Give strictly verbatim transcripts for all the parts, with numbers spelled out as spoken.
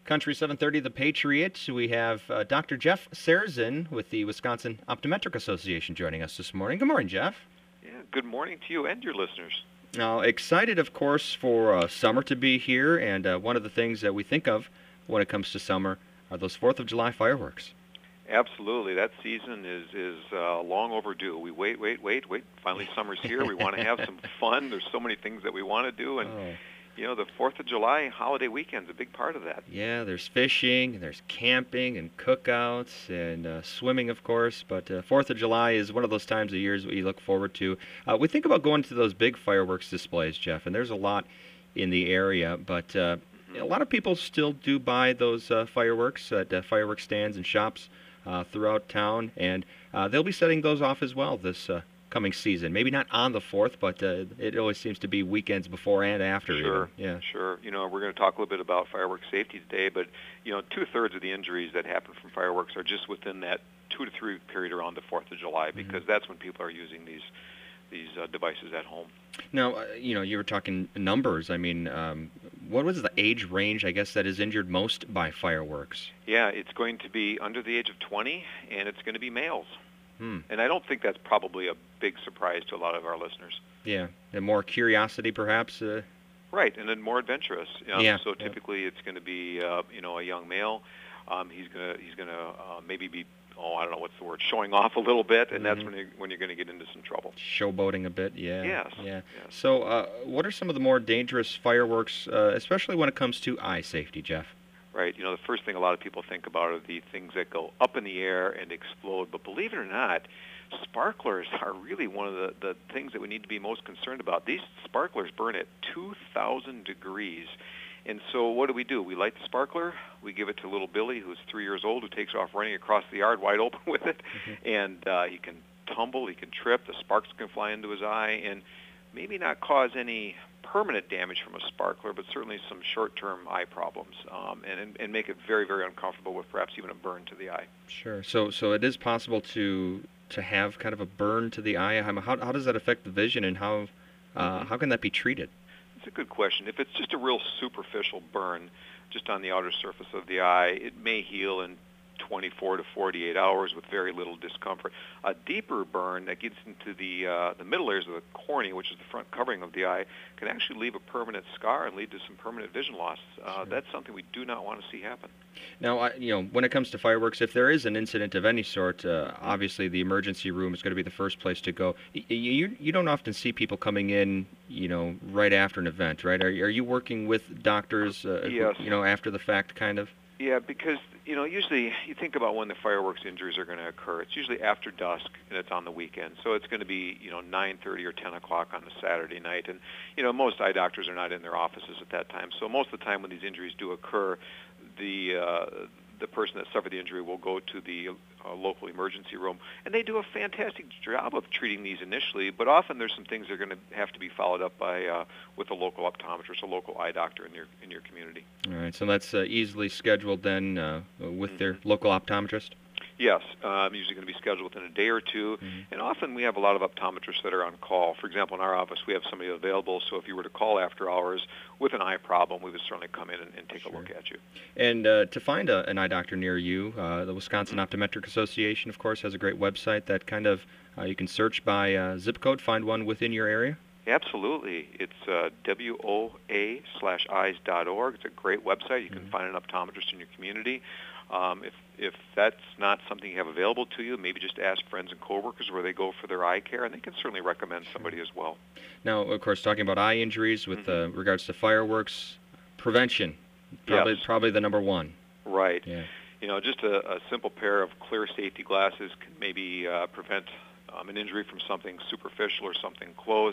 Country seven thirty, The Patriot. We have uh, Doctor Jeff Serzin with the Wisconsin Optometric Association joining us this morning. Good morning, Jeff. Yeah, good morning to you and your listeners. Now, excited, of course, for uh, summer to be here, and uh, one of the things that we think of when it comes to summer are those fourth of July fireworks. Absolutely. That season is, is uh, long overdue. We wait, wait, wait, wait. Finally, summer's here. We want to have some fun. There's so many things that we want to do, and Oh. you know, the fourth of July holiday weekend's a big part of that. Yeah, there's fishing, and there's camping, and cookouts, and uh, swimming, of course. But uh, fourth of July is one of those times of years that you look forward to. Uh, we think about going to those big fireworks displays, Jeff, and there's a lot in the area. But uh, a lot of people still do buy those uh, fireworks at uh, fireworks stands and shops uh, throughout town, and uh, they'll be setting those off as well this uh, coming season. Maybe not on the fourth, but uh, it always seems to be weekends before and after. Sure, even. Yeah. sure. You know, we're going to talk a little bit about fireworks safety today, but, you know, two-thirds of the injuries that happen from fireworks are just within that two to three period around the fourth of July, because mm-hmm. that's when people are using these these uh, devices at home. Now, uh, you know, you were talking numbers. I mean, um, what was the age range, I guess, that is injured most by fireworks? Yeah, it's going to be under the age of twenty, and it's going to be males. Hmm. And I don't think that's probably a big surprise to a lot of our listeners. Yeah, and more curiosity, perhaps. Uh... Right, and then more adventurous. Um, yeah. So typically, it's going to be, uh, you know, a young male. Um, he's gonna he's gonna uh, maybe be, oh, I don't know what's the word, showing off a little bit, and mm-hmm. that's when you when you're going to get into some trouble. Showboating a bit, yeah. Yes. Yeah. Yes. So, uh, what are some of the more dangerous fireworks, uh, especially when it comes to eye safety, Jeff? Right. You know, the first thing a lot of people think about are the things that go up in the air and explode. But believe it or not, sparklers are really one of the, the things that we need to be most concerned about. These sparklers burn at two thousand degrees. And so what do we do? We light the sparkler. We give it to little Billy, who's three years old, who takes off running across the yard wide open with it. Mm-hmm. And uh, he can tumble, he can trip, the sparks can fly into his eye, and maybe not cause any permanent damage from a sparkler, but certainly some short-term eye problems, um, and, and make it very, very uncomfortable with perhaps even a burn to the eye. Sure. So so it is possible to to have kind of a burn to the eye. How, how does that affect the vision, and how uh, mm-hmm. how can that be treated? It's a good question. If it's just a real superficial burn, just on the outer surface of the eye, it may heal in twenty-four to forty-eight hours with very little discomfort. A deeper burn that gets into the uh, the middle layers of the cornea, which is the front covering of the eye, can actually leave a permanent scar and lead to some permanent vision loss. Uh, sure. That's something we do not want to see happen. Now, I, you know, when it comes to fireworks, if there is an incident of any sort, uh, obviously the emergency room is going to be the first place to go. You, you, you don't often see people coming in, you know, right after an event, right? Are, are you working with doctors, uh, yes. you know, after the fact, kind of? Yeah, because, you know, usually you think about when the fireworks injuries are going to occur. It's usually after dusk, and it's on the weekend. So it's going to be, you know, nine thirty or ten o'clock on a Saturday night. And, you know, most eye doctors are not in their offices at that time. So most of the time when these injuries do occur, the uh, the person that suffered the injury will go to the uh, local emergency room, and they do a fantastic job of treating these initially, but often there's some things that are going to have to be followed up by uh, with a local optometrist, a local eye doctor in your in your community. All right, so that's uh, easily scheduled then uh, with mm-hmm. their local optometrist? Yes, um, usually going to be scheduled within a day or two, mm-hmm. and often we have a lot of optometrists that are on call. For example, in our office, we have somebody available, so if you were to call after hours with an eye problem, we would certainly come in and, and take sure. a look at you. And uh, to find a, an eye doctor near you, uh, the Wisconsin Optometric Association, of course, has a great website that kind of, uh, you can search by uh, zip code, find one within your area? Absolutely. It's uh, W O A slash eyes dot org. It's a great website. You can mm-hmm. find an optometrist in your community. Um, if if that's not something you have available to you, maybe just ask friends and coworkers where they go for their eye care, and they can certainly recommend somebody as well. Now, of course, talking about eye injuries with mm-hmm. uh, regards to fireworks, prevention, probably yes. probably the number one. Right. Yeah. You know, just a, a simple pair of clear safety glasses can maybe uh, prevent um, an injury from something superficial or something close.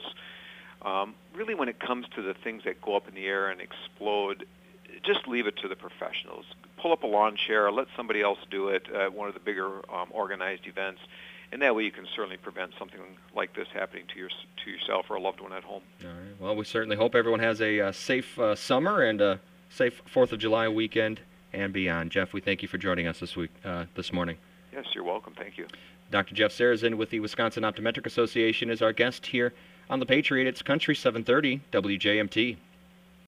Um, really, when it comes to the things that go up in the air and explode, just leave it to the professionals. Pull up a lawn chair, let somebody else do it at one of the bigger um, organized events, and that way you can certainly prevent something like this happening to your to yourself or a loved one at home. All right. Well, we certainly hope everyone has a uh, safe uh, summer and a safe fourth of July weekend and beyond. Jeff, we thank you for joining us this week, uh, this morning. Yes, you're welcome. Thank you. Doctor Jeff Serzin with the Wisconsin Optometric Association is our guest here on The Patriot. It's Country seven thirty W J M T.